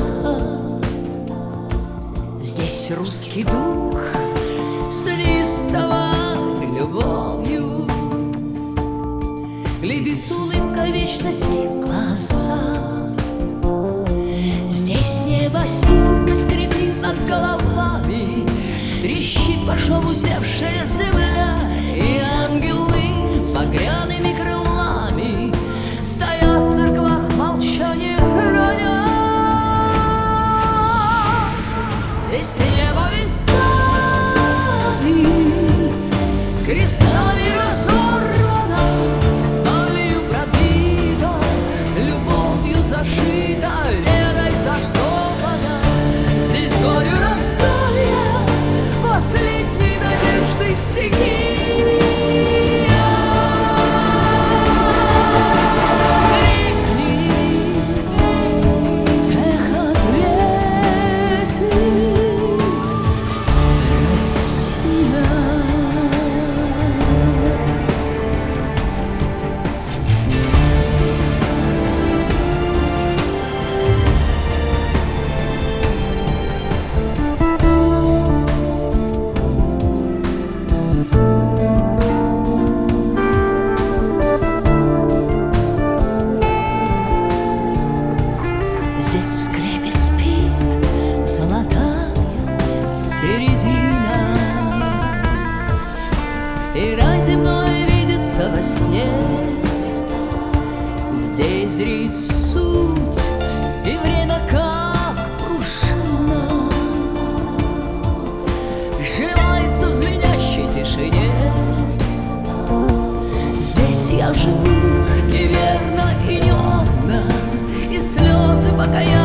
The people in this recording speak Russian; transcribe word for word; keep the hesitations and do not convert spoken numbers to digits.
Здесь русский дух с неистовой любовью глядит улыбка вечности в глаза. Здесь небо сил скрипит над головами, трещит по шуму севшая земля, и ангелы с багряными крылами стоят в церквах молчание храня. Здесь небо местами крестами разорвано, болью пробито, любовью зашито, верой заштопано. Здесь горю расстроя, последней надежды стихия. Здесь в склепе спит золотая середина, и рай земной видится во сне. Здесь зрит суть, и время как пружина сжимается в звенящей тишине. Здесь я живу неверно и неладно, и слезы покаяния